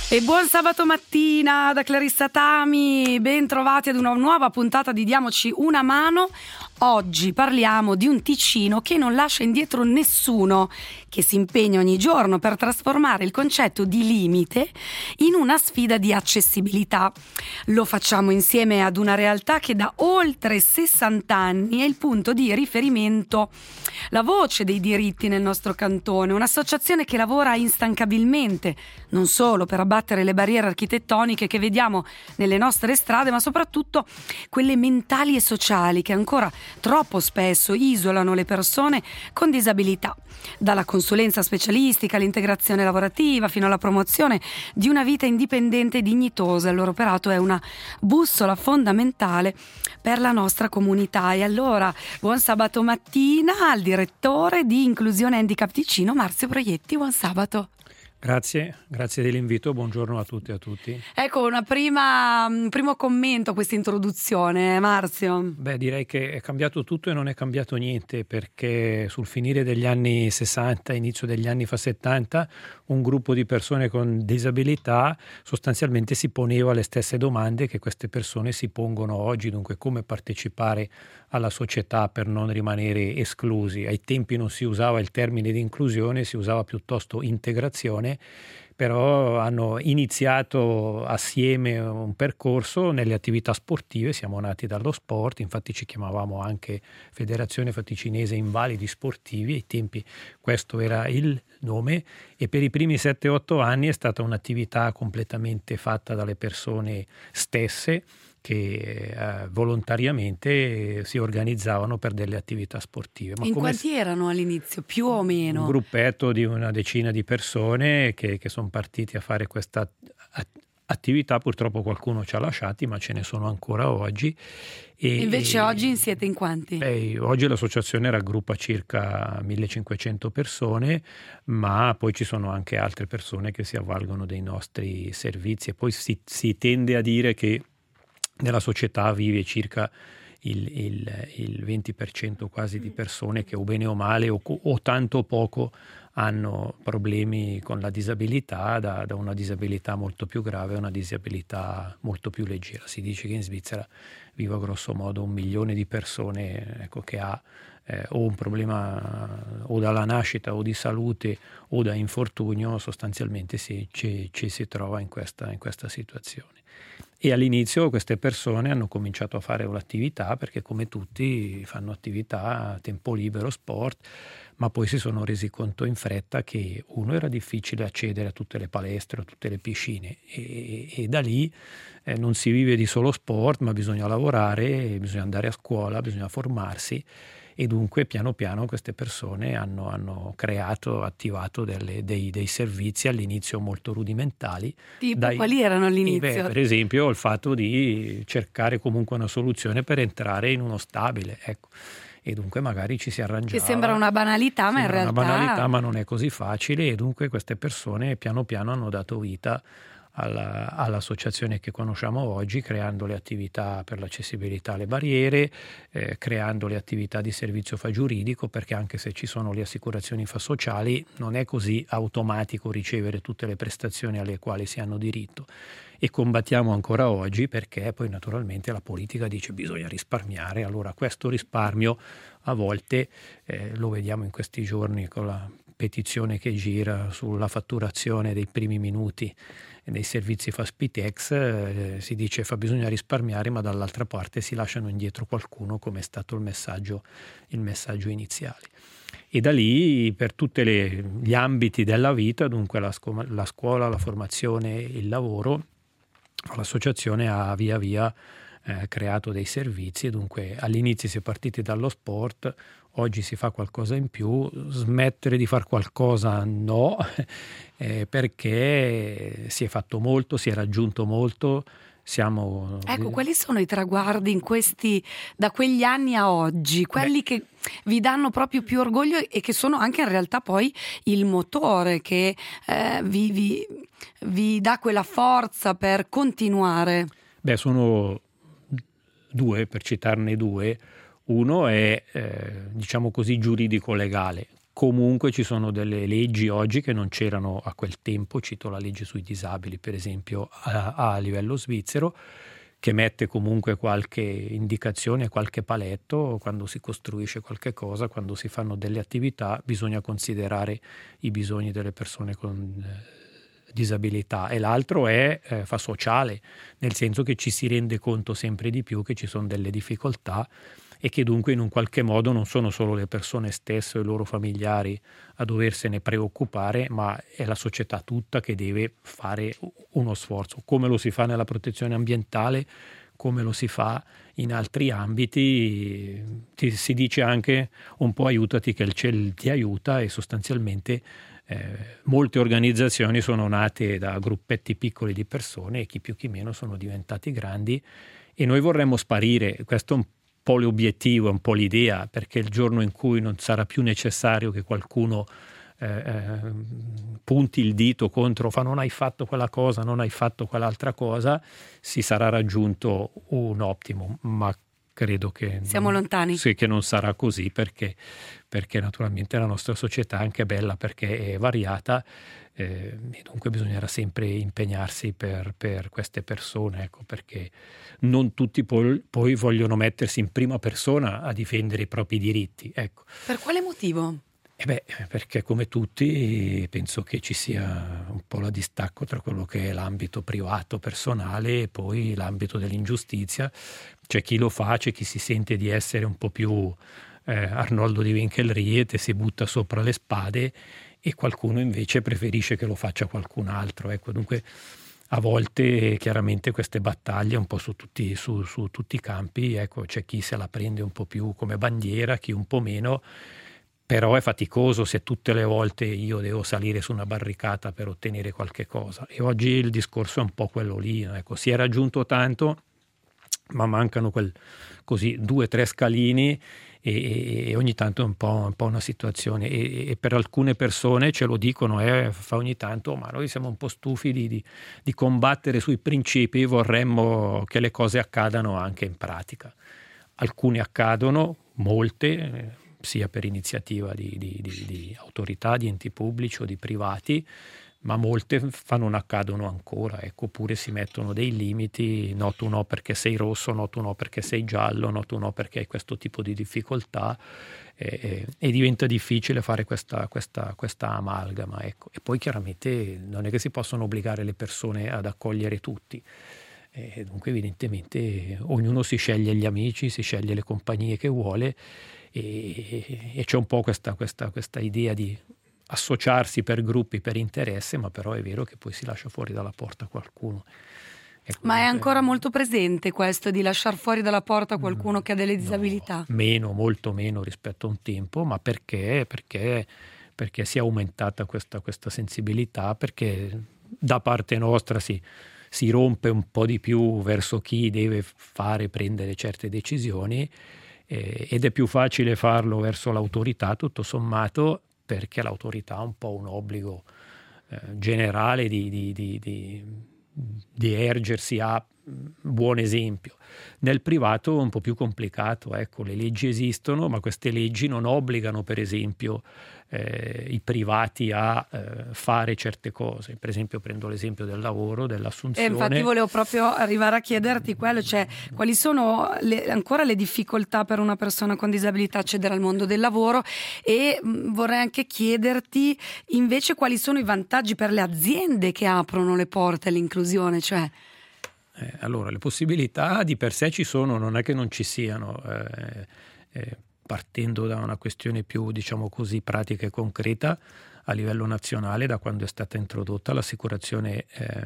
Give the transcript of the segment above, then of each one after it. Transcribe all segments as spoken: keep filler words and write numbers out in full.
E buon sabato mattina da Clarissa Tami, ben trovati ad una nuova puntata di Diamoci una mano. Oggi parliamo di un Ticino che non lascia indietro nessuno, che si impegna ogni giorno per trasformare il concetto di limite in una sfida di accessibilità. Lo facciamo insieme ad una realtà che da oltre sessanta anni è il punto di riferimento, la voce dei diritti nel nostro cantone, un'associazione che lavora instancabilmente, non solo per abbattere le barriere architettoniche che vediamo nelle nostre strade, ma soprattutto quelle mentali e sociali che ancora troppo spesso isolano le persone con disabilità, dalla consulenza specialistica all'integrazione lavorativa fino alla promozione di una vita indipendente e dignitosa. Il loro operato è una bussola fondamentale per la nostra comunità. E allora buon sabato mattina al direttore di Inclusione Handicap Ticino, Marzio Proietti. Buon sabato. Grazie, grazie dell'invito, buongiorno a tutti e a tutti. Ecco, una prima, un primo commento a questa introduzione, Marzio. Beh, direi che è cambiato tutto e non è cambiato niente, perché sul finire degli anni sessanta, inizio degli anni settanta, un gruppo di persone con disabilità sostanzialmente si poneva le stesse domande che queste persone si pongono oggi, dunque come partecipare alla società per non rimanere esclusi. Ai tempi non si usava il termine di inclusione, si usava piuttosto integrazione, però hanno iniziato assieme un percorso nelle attività sportive. Siamo nati dallo sport, infatti ci chiamavamo anche Federazione Faticinese Invalidi Sportivi, ai tempi questo era il nome, e per i primi sette otto anni è stata un'attività completamente fatta dalle persone stesse che eh, volontariamente si organizzavano per delle attività sportive. Ma in come quanti erano all'inizio, più o meno? Un gruppetto di una decina di persone che, che sono partiti a fare questa attività. Purtroppo qualcuno ci ha lasciati, ma ce ne sono ancora oggi. E invece e, oggi siete in quanti? Beh, oggi l'associazione raggruppa circa millecinquecento persone, ma poi ci sono anche altre persone che si avvalgono dei nostri servizi, e poi si, si tende a dire che nella società vive circa il, il, il venti per cento quasi di persone che o bene o male o, o tanto o poco hanno problemi con la disabilità, da, da una disabilità molto più grave a una disabilità molto più leggera. Si dice che in Svizzera viva grosso modo un milione di persone, ecco, che ha eh, o un problema o dalla nascita o di salute o da infortunio, sostanzialmente si, ci, ci si trova in questa, in questa situazione. E all'inizio queste persone hanno cominciato a fare un'attività perché, come tutti, fanno attività, tempo libero, sport, ma poi si sono resi conto in fretta che uno era difficile accedere a tutte le palestre, a tutte le piscine, e, e da lì eh, non si vive di solo sport, ma bisogna lavorare, bisogna andare a scuola, bisogna formarsi. E dunque piano piano queste persone hanno, hanno creato, attivato delle, dei, dei servizi all'inizio molto rudimentali. Tipo, dai, quali erano all'inizio? Beh, per esempio il fatto di cercare comunque una soluzione per entrare in uno stabile, ecco. E dunque magari ci si arrangiava. Che sembra una banalità, ma in realtà... Sembra una banalità, ma non è così facile, e dunque queste persone piano piano hanno dato vita Alla, all'associazione che conosciamo oggi, creando le attività per l'accessibilità alle barriere, eh, creando le attività di servizio fa giuridico, perché anche se ci sono le assicurazioni fa sociali non è così automatico ricevere tutte le prestazioni alle quali si hanno diritto, e combattiamo ancora oggi perché poi naturalmente la politica dice bisogna risparmiare. Allora questo risparmio a volte eh, lo vediamo in questi giorni con la petizione che gira sulla fatturazione dei primi minuti dei servizi Faspitex, eh, si dice fa bisogna risparmiare, ma dall'altra parte si lasciano indietro qualcuno, come è stato il messaggio, il messaggio iniziale. E da lì per tutti gli ambiti della vita, dunque la, scu- la scuola, la formazione, il lavoro, l'associazione ha via via eh, creato dei servizi, e dunque all'inizio si è partiti dallo sport. Oggi si fa qualcosa in più, smettere di far qualcosa no, eh, perché si è fatto molto, si è raggiunto molto. Siamo... Ecco, quali sono i traguardi in questi, da quegli anni a oggi, quelli Beh. che vi danno proprio più orgoglio e che sono anche in realtà poi il motore che eh, vi, vi, vi dà quella forza per continuare? Beh, sono due, per citarne due. Uno è, eh, diciamo così, giuridico-legale. comunque ci sono delle leggi oggi che non c'erano a quel tempo, cito la legge sui disabili per esempio a, a livello svizzero, che mette comunque qualche indicazione, qualche paletto: quando si costruisce qualche cosa, quando si fanno delle attività, bisogna considerare i bisogni delle persone con eh, disabilità. E l'altro è eh, fa sociale, nel senso che ci si rende conto sempre di più che ci sono delle difficoltà e che dunque in un qualche modo non sono solo le persone stesse o i loro familiari a doversene preoccupare, ma è la società tutta che deve fare uno sforzo, come lo si fa nella protezione ambientale, come lo si fa in altri ambiti. Ti, si dice anche un po' aiutati che il cielo ti aiuta, e sostanzialmente eh, molte organizzazioni sono nate da gruppetti piccoli di persone e chi più chi meno sono diventati grandi, e noi vorremmo sparire. Questo è un po' l'obiettivo, un po' l'idea, perché il giorno in cui non sarà più necessario che qualcuno eh, eh, punti il dito contro, fa non hai fatto quella cosa, non hai fatto quell'altra cosa, si sarà raggiunto un optimum, ma credo che siamo non, lontani. Sì, che non sarà così, perché, perché naturalmente la nostra società è anche bella perché è variata, eh, e dunque bisognerà sempre impegnarsi per, per queste persone, ecco, perché non tutti poi, poi vogliono mettersi in prima persona a difendere i propri diritti, ecco. Per quale motivo? Eh beh, perché come tutti penso che ci sia un po' la distacco tra quello che è l'ambito privato, personale, e poi l'ambito dell'ingiustizia. C'è chi lo fa, c'è chi si sente di essere un po' più eh, Arnoldo di Winkelried e si butta sopra le spade, e qualcuno invece preferisce che lo faccia qualcun altro, ecco. Dunque a volte chiaramente queste battaglie un po' su tutti, su, su tutti i campi, ecco, c'è chi se la prende un po' più come bandiera, chi un po' meno. Però è faticoso se tutte le volte io devo salire su una barricata per ottenere qualche cosa. E oggi il discorso è un po' quello lì, ecco. Si è raggiunto tanto, ma mancano quel, così due o tre scalini, e, e ogni tanto è un po', un po' una situazione. E, e per alcune persone ce lo dicono, eh, fa ogni tanto, ma noi siamo un po' stufi di, di, di combattere sui principi, vorremmo che le cose accadano anche in pratica. Alcune accadono, molte, sia per iniziativa di, di, di, di autorità, di enti pubblici o di privati, ma molte fa non accadono ancora, ecco. Oppure si mettono dei limiti: no, tu no perché sei rosso, no, tu no perché sei giallo, no, tu no perché hai questo tipo di difficoltà, e, e diventa difficile fare questa, questa, questa amalgama, ecco. E poi chiaramente non è che si possono obbligare le persone ad accogliere tutti. E dunque evidentemente ognuno si sceglie gli amici, si sceglie le compagnie che vuole, e, e c'è un po' questa, questa, questa idea di associarsi per gruppi, per interesse, ma però è vero che poi si lascia fuori dalla porta qualcuno. Ma è ancora molto presente questo di lasciare fuori dalla porta qualcuno che ha delle disabilità? No, meno, molto meno rispetto a un tempo, ma perché? Perché, perché si è aumentata questa, questa sensibilità, perché da parte nostra si si rompe un po' di più verso chi deve fare, prendere certe decisioni, eh, ed è più facile farlo verso l'autorità, tutto sommato, perché l'autorità ha un po' un obbligo eh, generale di, di, di, di, di ergersi a buon esempio. Nel privato è un po' più complicato, ecco. Le leggi esistono, ma queste leggi non obbligano, per esempio, eh, i privati a eh, fare certe cose. Per esempio, prendo l'esempio del lavoro, dell'assunzione. E infatti volevo proprio arrivare a chiederti quello, cioè quali sono le, ancora le difficoltà per una persona con disabilità accedere al mondo del lavoro, e mh, vorrei anche chiederti invece quali sono i vantaggi per le aziende che aprono le porte all'inclusione, cioè Eh, allora, le possibilità di per sé ci sono, non è che non ci siano. Eh, eh, partendo da una questione più, diciamo così, pratica e concreta, a livello nazionale, da quando è stata introdotta l'assicurazione eh,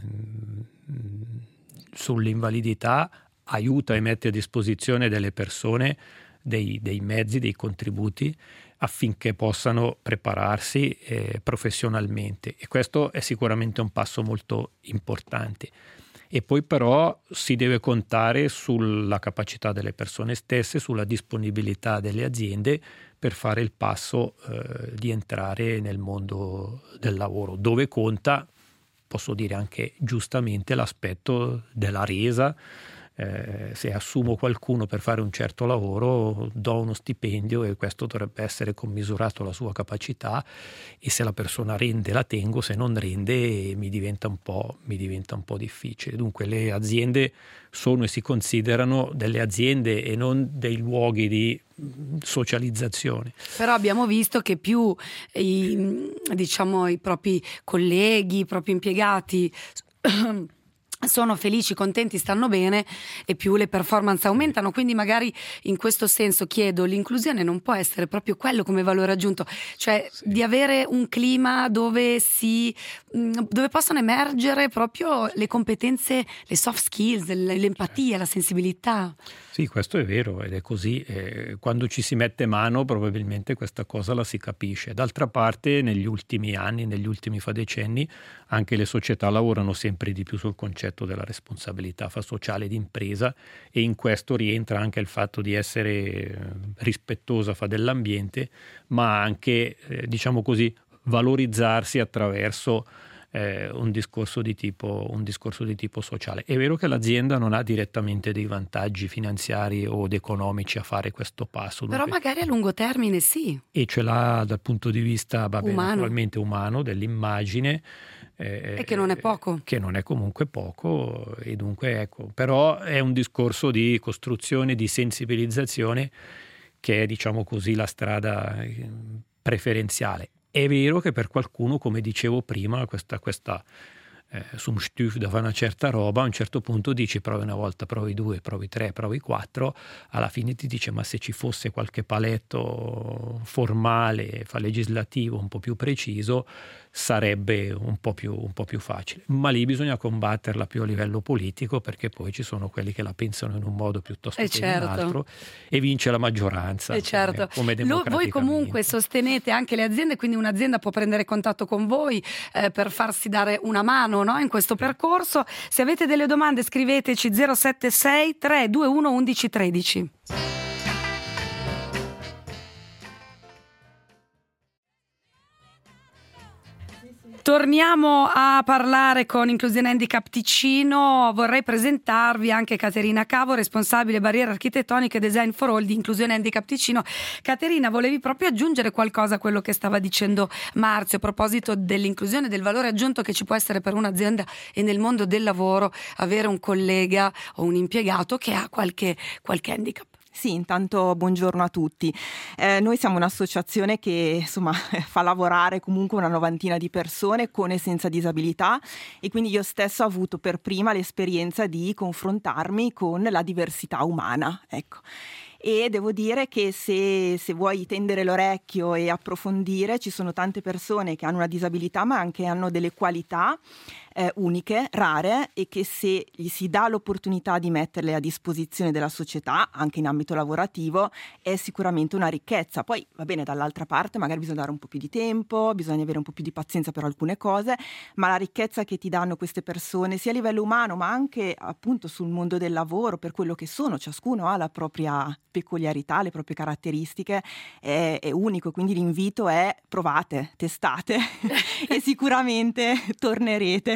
sull'invalidità, aiuta e mette a disposizione delle persone dei, dei mezzi, dei contributi, affinché possano prepararsi eh, professionalmente, e questo è sicuramente un passo molto importante. E poi però si deve contare sulla capacità delle persone stesse, sulla disponibilità delle aziende per fare il passo eh, di entrare nel mondo del lavoro, dove conta, posso dire anche giustamente, l'aspetto della resa, eh, se assumo qualcuno per fare un certo lavoro do uno stipendio e questo dovrebbe essere commisurato alla sua capacità, e se la persona rende la tengo, se non rende mi diventa un po', mi diventa un po' difficile. Dunque le aziende sono e si considerano delle aziende e non dei luoghi di socializzazione. Però abbiamo visto che più i, diciamo, i propri colleghi, i propri impiegati sono felici, contenti, stanno bene, e più le performance aumentano. Quindi magari in questo senso chiedo, l'inclusione non può essere proprio quello come valore aggiunto, cioè sì. di avere un clima dove si dove possono emergere proprio le competenze, le soft skills, l'empatia, la sensibilità. Sì, questo è vero ed è così. Eh, quando ci si mette mano probabilmente questa cosa la si capisce. D'altra parte negli ultimi anni, negli ultimi fa decenni, anche le società lavorano sempre di più sul concetto della responsabilità sociale d'impresa, e in questo rientra anche il fatto di essere rispettosa fa dell'ambiente, ma anche, eh, diciamo così, valorizzarsi attraverso Eh, un discorso di tipo un discorso di tipo sociale. È vero che l'azienda non ha direttamente dei vantaggi finanziari o economici a fare questo passo, però dunque, magari a lungo termine sì, e ce l'ha dal punto di vista vabbè, umano. naturalmente umano, dell'immagine, eh, e che non è poco, che non è comunque poco, e dunque ecco, però è un discorso di costruzione, di sensibilizzazione, che è, diciamo così, la strada preferenziale. È vero che per qualcuno, come dicevo prima, questa, questa eh, Sumstuf da fare una certa roba, a un certo punto dici provi una volta, provi due, provi tre, provi quattro, alla fine ti dice ma se ci fosse qualche paletto formale, fa legislativo un po' più preciso, sarebbe un po' più, un po' più facile. Ma lì bisogna combatterla più a livello politico, perché poi ci sono quelli che la pensano in un modo piuttosto eh che certo. in un altro, e vince la maggioranza. Eh certo. come, come Lo, voi comunque sostenete anche le aziende, quindi un'azienda può prendere contatto con voi eh, per farsi dare una mano, no, in questo sì. percorso. Se avete delle domande scriveteci zero sette sei tre due uno uno uno tre zero. Torniamo a parlare con Inclusione Handicap Ticino. Vorrei presentarvi anche Caterina Cavo, responsabile barriere architettoniche e design for all di Inclusione Handicap Ticino. Caterina, volevi proprio aggiungere qualcosa a quello che stava dicendo Marzio a proposito dell'inclusione, del valore aggiunto che ci può essere per un'azienda e nel mondo del lavoro avere un collega o un impiegato che ha qualche, qualche handicap? Sì, intanto buongiorno a tutti. Eh, noi siamo un'associazione che insomma fa lavorare comunque una novantina di persone con e senza disabilità, e quindi io stesso ho avuto per prima l'esperienza di confrontarmi con la diversità umana, ecco. E devo dire che se, se vuoi tendere l'orecchio e approfondire, ci sono tante persone che hanno una disabilità ma anche hanno delle qualità eh, uniche, rare, e che se gli si dà l'opportunità di metterle a disposizione della società, anche in ambito lavorativo, è sicuramente una ricchezza. Poi va bene, dall'altra parte magari bisogna dare un po' più di tempo, bisogna avere un po' più di pazienza per alcune cose, ma la ricchezza che ti danno queste persone, sia a livello umano ma anche appunto sul mondo del lavoro, per quello che sono, ciascuno ha la propria peculiarità, le proprie caratteristiche, è, è unico. Quindi l'invito è: provate, testate e sicuramente tornerete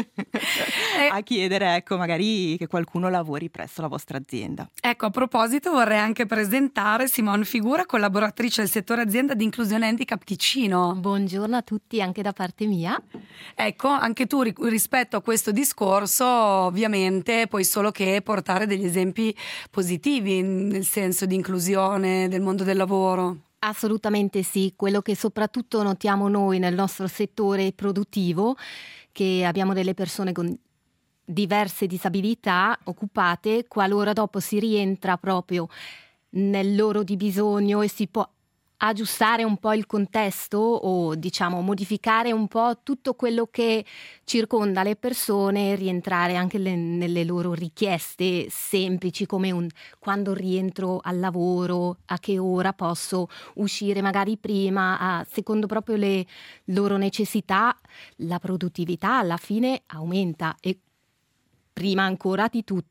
a chiedere, ecco, magari che qualcuno lavori presso la vostra azienda. Ecco, a proposito vorrei anche presentare Simone Figura, collaboratrice del settore azienda di Inclusione Handicap Ticino. Buongiorno a tutti anche da parte mia. Ecco, anche tu rispetto a questo discorso ovviamente puoi solo che portare degli esempi positivi nel senso di inclusione del mondo del lavoro. Assolutamente sì, quello che soprattutto notiamo noi nel nostro settore produttivo, che abbiamo delle persone con diverse disabilità occupate, qualora dopo si rientra proprio nel loro di bisogno e si può aggiustare un po' il contesto o diciamo modificare un po' tutto quello che circonda le persone, rientrare anche le, nelle loro richieste semplici, come un quando rientro al lavoro, a che ora posso uscire magari prima, a, secondo proprio le loro necessità. La produttività alla fine aumenta e prima ancora di tutto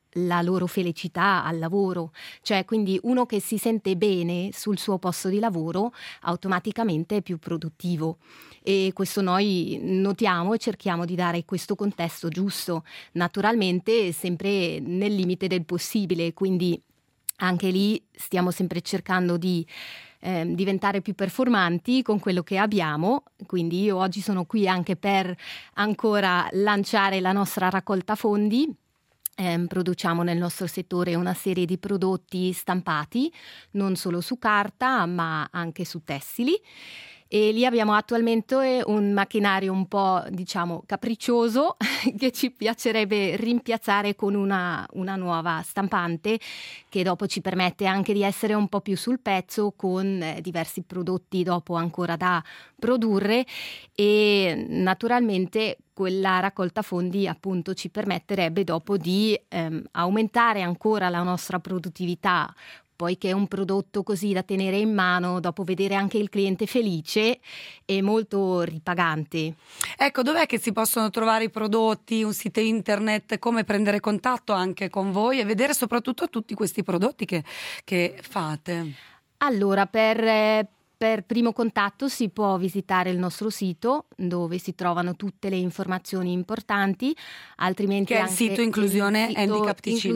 la loro felicità al lavoro, cioè quindi uno che si sente bene sul suo posto di lavoro automaticamente è più produttivo, e questo noi notiamo e cerchiamo di dare questo contesto giusto, naturalmente sempre nel limite del possibile, quindi anche lì stiamo sempre cercando di eh, diventare più performanti con quello che abbiamo, quindi io oggi sono qui anche per ancora lanciare la nostra raccolta fondi. Eh, produciamo nel nostro settore una serie di prodotti stampati, non solo su carta ma anche su tessili, e lì abbiamo attualmente un macchinario un po', diciamo, capriccioso che ci piacerebbe rimpiazzare con una, una nuova stampante che dopo ci permette anche di essere un po' più sul pezzo con eh, diversi prodotti dopo ancora da produrre, e naturalmente quella raccolta fondi appunto ci permetterebbe dopo di ehm, aumentare ancora la nostra produttività, poiché è un prodotto così da tenere in mano, dopo vedere anche il cliente felice, è molto ripagante. Ecco, dov'è che si possono trovare i prodotti, un sito internet, come prendere contatto anche con voi e vedere soprattutto tutti questi prodotti che, che fate? Allora, per... Per primo contatto si può visitare il nostro sito, dove si trovano tutte le informazioni importanti, altrimenti che è il anche sito Inclusione il sito Handicap Ticino.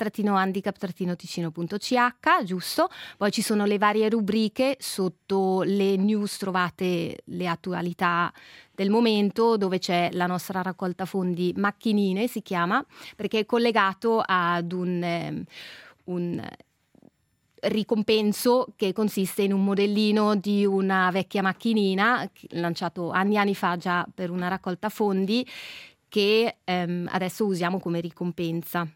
Inclusione-handicap-ticino.ch, giusto. Poi ci sono le varie rubriche, sotto le news trovate le attualità del momento, dove c'è la nostra raccolta fondi macchinine, si chiama, perché è collegato ad un... Eh, un ricompenso che consiste in un modellino di una vecchia macchinina lanciato anni e anni fa già per una raccolta fondi, che ehm, adesso usiamo come ricompensa.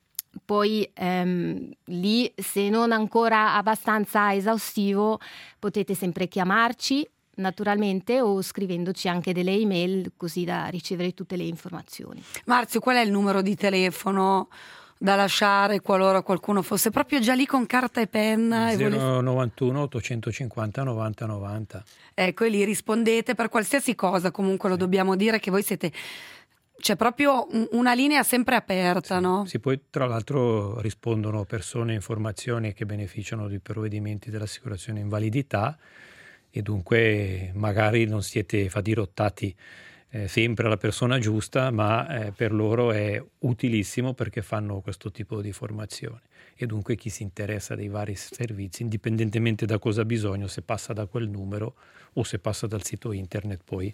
Poi ehm, lì, se non ancora abbastanza esaustivo, potete sempre chiamarci naturalmente o scrivendoci anche delle email, così da ricevere tutte le informazioni. Marzio, qual è il numero di telefono da lasciare qualora qualcuno fosse proprio già lì con carta e penna? zero novantuno ottocentocinquanta novanta novanta. Ecco, e lì rispondete per qualsiasi cosa. Comunque lo dobbiamo dire che voi siete, c'è proprio una linea sempre aperta, sì, no? Sì, poi tra l'altro rispondono persone, informazioni che beneficiano di provvedimenti dell'assicurazione invalidità, e dunque magari non siete fadirottati Eh, sempre alla persona giusta, ma eh, per loro è utilissimo perché fanno questo tipo di formazione, e dunque chi si interessa dei vari servizi, indipendentemente da cosa ha bisogno, se passa da quel numero o se passa dal sito internet, poi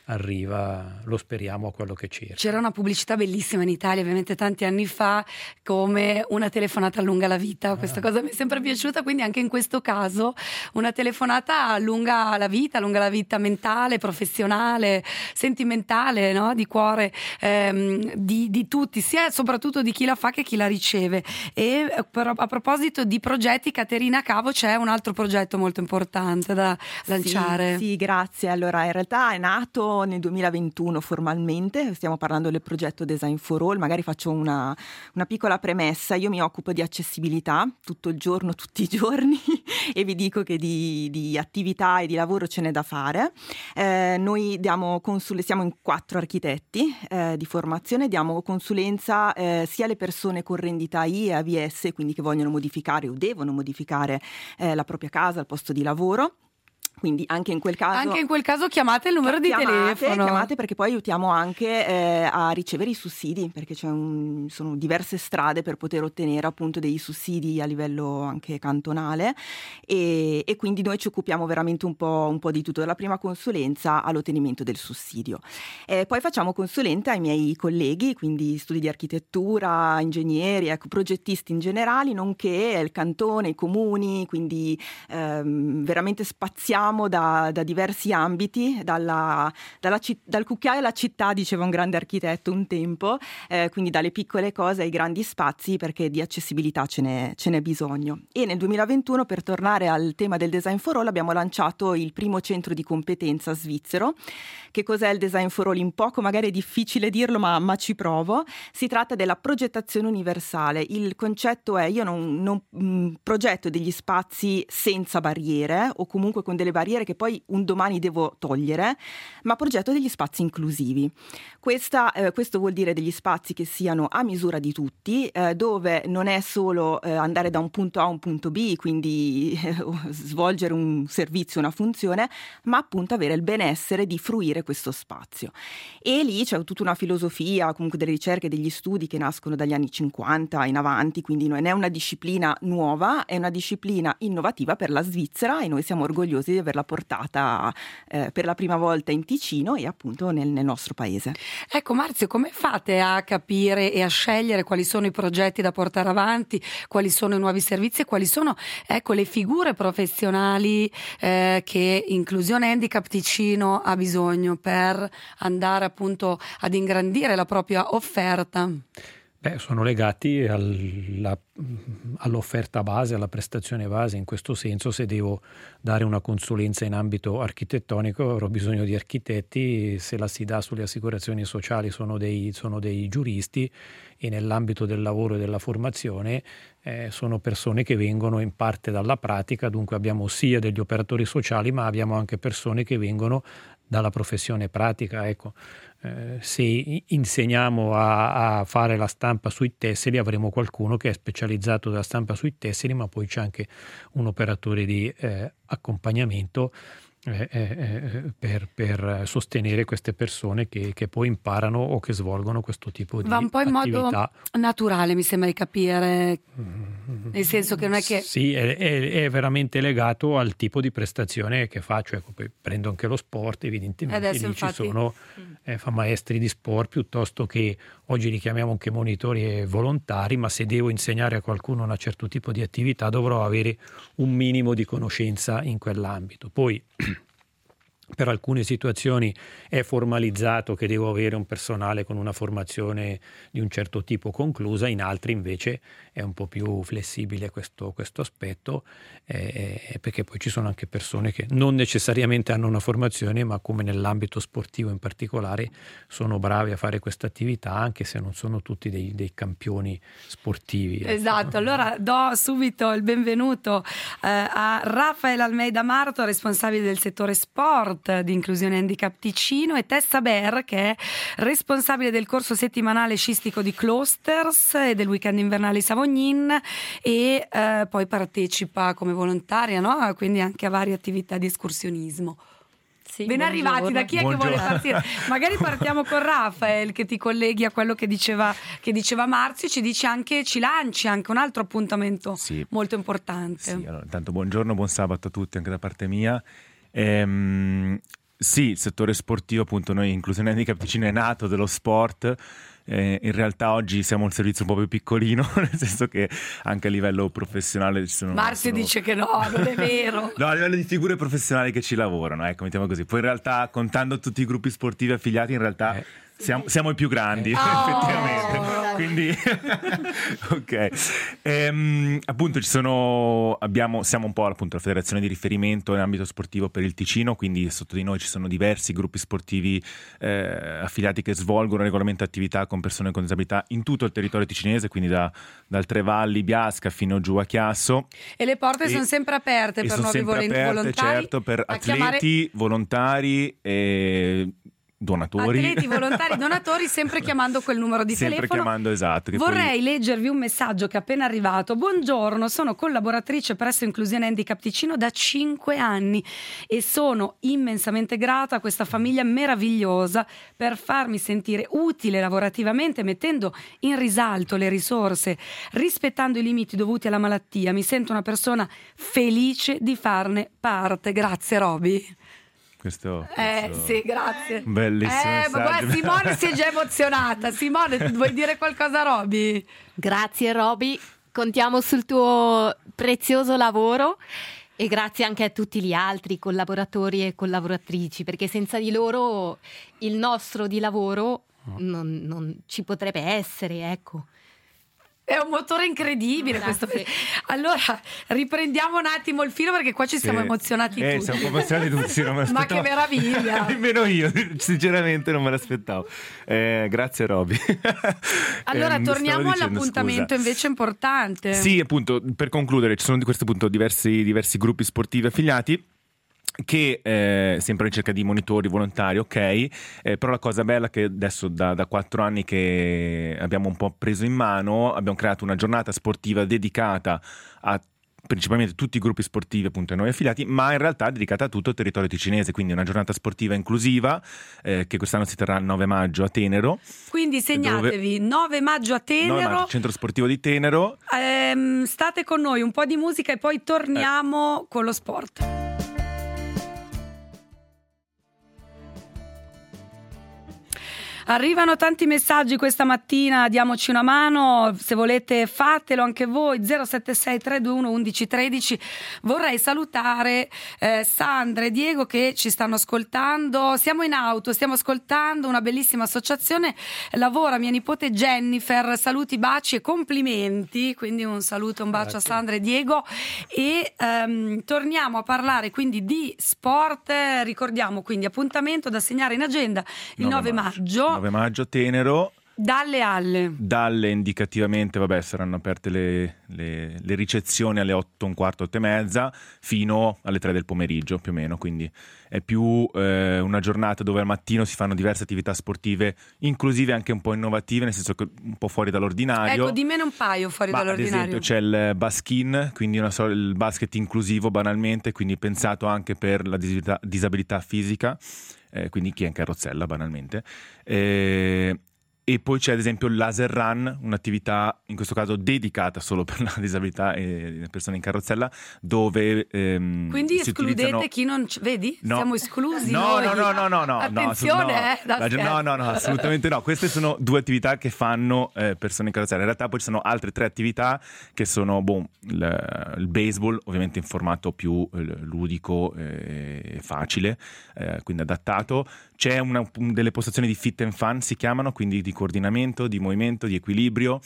arriva, lo speriamo, a quello che cerca. C'era una pubblicità bellissima in Italia, ovviamente tanti anni fa, come una telefonata allunga la vita. Ah. Questa cosa mi è sempre piaciuta, quindi anche in questo caso una telefonata allunga la vita, allunga la vita mentale, professionale, sentimentale, no? Di cuore, ehm, di, di tutti, sia e soprattutto di chi la fa che chi la riceve. E però, a proposito di progetti, Caterina Cavo, c'è un altro progetto molto importante da lanciare. Sì, sì, grazie. Allora, in realtà è nato nel duemilaventuno formalmente, stiamo parlando del progetto Design for All. Magari faccio una, una piccola premessa: io mi occupo di accessibilità tutto il giorno, tutti i giorni e vi dico che di, di attività e di lavoro ce n'è da fare. Eh, noi diamo consul- siamo in quattro architetti eh, di formazione, diamo consulenza eh, sia alle persone con rendita I e A V S, quindi che vogliono modificare o devono modificare eh, la propria casa, il posto di lavoro. Quindi anche in quel caso anche in quel caso chiamate il numero chiamate, di telefono chiamate perché poi aiutiamo anche eh, a ricevere i sussidi, perché c'è un, sono diverse strade per poter ottenere appunto dei sussidi a livello anche cantonale, e, e quindi noi ci occupiamo veramente un po', un po' di tutto, dalla prima consulenza all'ottenimento del sussidio. Eh, poi facciamo consulenza ai miei colleghi, quindi studi di architettura, ingegneri, ecco, progettisti in generale, nonché il cantone, i comuni, quindi ehm, veramente spaziamo Da, da diversi ambiti, dalla, dalla, dal cucchiaio alla città, diceva un grande architetto un tempo, eh, quindi dalle piccole cose ai grandi spazi, perché di accessibilità ce n'è, ce n'è bisogno. E nel duemilaventuno, per tornare al tema del Design for All, abbiamo lanciato il primo centro di competenza svizzero. Che cos'è il Design for All? In poco, magari è difficile dirlo, ma, ma ci provo. Si tratta della progettazione universale. Il concetto è: io non, non mh, progetto degli spazi senza barriere, o comunque con delle barriere che poi un domani devo togliere, ma progetto degli spazi inclusivi. Questa, eh, questo vuol dire degli spazi che siano a misura di tutti, eh, dove non è solo eh, andare da un punto A a un punto B, quindi eh, svolgere un servizio, una funzione, ma appunto avere il benessere di fruire questo spazio. E lì c'è tutta una filosofia, comunque delle ricerche, degli studi che nascono dagli anni cinquanta in avanti, quindi non è una disciplina nuova, è una disciplina innovativa per la Svizzera e noi siamo orgogliosi di averla portata eh, per la prima volta in Ticino e appunto nel, nel nostro paese. Ecco Marzio, come fate a capire e a scegliere quali sono i progetti da portare avanti, quali sono i nuovi servizi e quali sono, ecco, le figure professionali eh, che Inclusione Handicap Ticino ha bisogno per andare appunto ad ingrandire la propria offerta? Beh, sono legati alla, all'offerta base, alla prestazione base. In questo senso, se devo dare una consulenza in ambito architettonico avrò bisogno di architetti, se la si dà sulle assicurazioni sociali sono dei, sono dei giuristi, e nell'ambito del lavoro e della formazione eh, sono persone che vengono in parte dalla pratica, dunque abbiamo sia degli operatori sociali ma abbiamo anche persone che vengono dalla professione pratica. Ecco, eh, se insegniamo a, a fare la stampa sui tessili avremo qualcuno che è specializzato della stampa sui tessili, ma poi c'è anche un operatore di eh, accompagnamento eh, eh, per, per sostenere queste persone che, che poi imparano o che svolgono questo tipo di Va un po' in attività. Modo naturale, mi sembra di capire, nel senso che non è che... Sì, è, è, è veramente legato al tipo di prestazione che faccio. Ecco, poi prendo anche lo sport, evidentemente Adesso, lì infatti... ci sono eh, fa maestri di sport, piuttosto che oggi li chiamiamo anche monitori e volontari, ma se devo insegnare a qualcuno un certo tipo di attività dovrò avere un minimo di conoscenza in quell'ambito. Poi per alcune situazioni è formalizzato che devo avere un personale con una formazione di un certo tipo conclusa, in altri invece è un po' più flessibile questo, questo aspetto, eh, perché poi ci sono anche persone che non necessariamente hanno una formazione, ma come nell'ambito sportivo in particolare sono bravi a fare questa attività, anche se non sono tutti dei, dei campioni sportivi. Esatto, allora do subito il benvenuto eh, a Rafael Almeida Marto, responsabile del settore sport di Inclusione Handicap Ticino, e Tessa Ber, che è responsabile del corso settimanale sciistico di Closters e del weekend invernale Savognin, e eh, poi partecipa come volontaria, no? Quindi anche a varie attività di escursionismo. Sì, ben buongiorno. Arrivati, da chi è buongiorno. Che vuole partire? Magari partiamo con Rafael, che ti colleghi a quello che diceva, che diceva Marzio, ci dice anche, ci lanci anche un altro appuntamento sì. molto importante. Sì, allora, intanto buongiorno, buon sabato a tutti anche da parte mia. Ehm, sì, il settore sportivo, appunto, noi Inclusione Handicap Ticino è nato dello sport. Eh, in realtà oggi siamo un servizio un po' più piccolino, nel senso che anche a livello professionale ci sono... Marzio sono... dice che no, non è vero. No, a livello di figure professionali che ci lavorano, ecco, mettiamo così. Poi in realtà, contando tutti i gruppi sportivi affiliati, in realtà... Eh. Siamo, siamo i più grandi, oh. effettivamente. Quindi, ok. Ehm, appunto, ci sono, abbiamo, siamo un po' appunto la federazione di riferimento in ambito sportivo per il Ticino, quindi sotto di noi ci sono diversi gruppi sportivi eh, affiliati che svolgono regolarmente attività con persone con disabilità in tutto il territorio ticinese, quindi da, dal Trevalli, Biasca fino giù a Chiasso. E le porte e, sono sempre aperte per nuovi aperte, volontari? Certo, per atleti, chiamare... volontari e... donatori, atleti, volontari, donatori, sempre chiamando quel numero di sempre telefono. Chiamando, esatto. Che Vorrei poi... leggervi un messaggio che è appena arrivato. Buongiorno, sono collaboratrice presso Inclusione Handicap Ticino da cinque anni e sono immensamente grata a questa famiglia meravigliosa per farmi sentire utile lavorativamente, mettendo in risalto le risorse, rispettando i limiti dovuti alla malattia. Mi sento una persona felice di farne parte. Grazie, Roby. Questo, eh questo... sì, grazie. Bellissimo. Eh, ma guarda, Simone si è già emozionata. Simone, vuoi dire qualcosa a Roby? Grazie Roby, contiamo sul tuo prezioso lavoro e grazie anche a tutti gli altri collaboratori e collaboratrici, perché senza di loro il nostro di lavoro non, non ci potrebbe essere, ecco. È un motore incredibile. Grazie. Questo. Allora riprendiamo un attimo il filo, perché qua ci siamo sì. emozionati eh, tutti. Siamo emozionati tutti, sì, non me ma che meraviglia! Nemmeno io, sinceramente non me l'aspettavo. Eh, grazie Roby. Allora eh, torniamo all'appuntamento scusa. invece importante. Sì, appunto, per concludere, ci sono di questo punto diversi, diversi gruppi sportivi affiliati. che eh, sempre in cerca di monitori volontari, ok, eh, però la cosa bella è che adesso da, da quattro anni che abbiamo un po' preso in mano, abbiamo creato una giornata sportiva dedicata a principalmente tutti i gruppi sportivi, appunto ai nuovi affiliati, ma in realtà dedicata a tutto il territorio ticinese, quindi una giornata sportiva inclusiva eh, che quest'anno si terrà il nove maggio a Tenero. Quindi segnatevi, dove... nove maggio a Tenero, nove maggio, centro sportivo di Tenero. Ehm, state con noi, un po' di musica e poi torniamo eh. con lo sport. Arrivano tanti messaggi questa mattina, diamoci una mano, se volete fatelo anche voi, zero sette sei tre due uno uno uno uno tre. Vorrei salutare eh, Sandra e Diego che ci stanno ascoltando, siamo in auto, stiamo ascoltando una bellissima associazione, lavora mia nipote Jennifer, saluti, baci e complimenti, quindi un saluto, un bacio Grazie. A Sandra e Diego e ehm, torniamo a parlare quindi di sport, ricordiamo quindi appuntamento da segnare in agenda il nove maggio. nove maggio Tenero. Dalle alle. Dalle indicativamente, vabbè, saranno aperte le, le, le ricezioni alle otto e un quarto, otto e mezza, fino alle tre del pomeriggio più o meno, quindi è più eh, una giornata dove al mattino si fanno diverse attività sportive, inclusive anche un po' innovative, nel senso che un po' fuori dall'ordinario. Ecco, dimmene un paio fuori Ma, dall'ordinario. Ad esempio c'è il baskin, quindi una, il basket inclusivo banalmente, quindi pensato anche per la disabilità, disabilità fisica, eh, quindi chi è in carrozzella banalmente. Eh, E poi c'è ad esempio il laser run, un'attività in questo caso dedicata solo per la disabilità e le persone in carrozzella, dove ehm, quindi si escludete utilizzano... chi non c- vedi? No. Siamo esclusi no, noi. no no no no no attenzione no, eh, da la, no no no assolutamente no, queste sono due attività che fanno eh, persone in carrozzella. In realtà poi ci sono altre tre attività che sono boh, il, il baseball, ovviamente in formato più eh, ludico e eh, facile, eh, quindi adattato. C'è una, delle postazioni di fit and fun, si chiamano, quindi di coordinamento, di movimento, di equilibrio,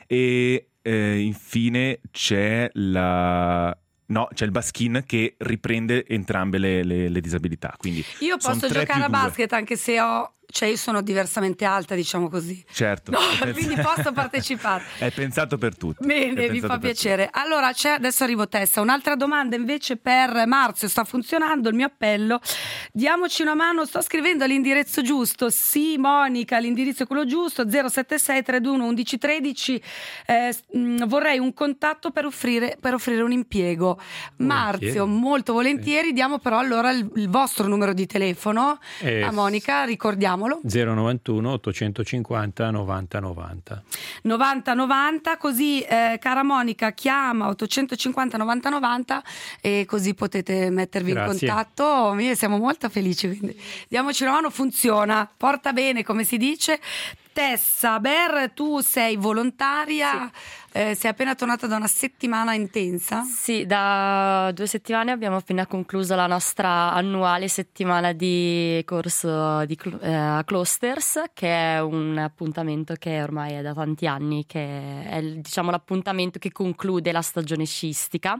e eh, infine c'è la... No, c'è il baskin che riprende entrambe le, le, le disabilità. Quindi io posso giocare a basket anche se ho... Cioè io sono diversamente alta, diciamo così. Certo. No, quindi posso partecipare. È pensato per tutti. Bene, mi fa piacere. Tutti. Allora, c'è, adesso arrivo Tessa. Un'altra domanda invece per Marzio. Sta funzionando il mio appello. Diamoci una mano. Sto scrivendo all'indirizzo giusto. Sì, Monica, l'indirizzo è quello giusto. zero sette sei tre due uno uno uno uno tre. Eh, mh, vorrei un contatto per offrire, per offrire un impiego. Marzio, molto volentieri. Diamo però allora il, il vostro numero di telefono eh, a Monica. Ricordiamo. zero novantuno ottocentocinquanta novanta novanta novanta novanta, così eh, cara Monica chiama ottocentocinquanta novanta novanta e così potete mettervi Grazie. In contatto. Siamo molto felici, quindi diamoci una mano, funziona, porta bene come si dice. Tessa Ber, tu sei volontaria, sì. eh, sei appena tornata da una settimana intensa? Sì, da due settimane abbiamo appena concluso la nostra annuale settimana di corso di eh, Closters, che è un appuntamento che ormai è da tanti anni, che è diciamo l'appuntamento che conclude la stagione sciistica,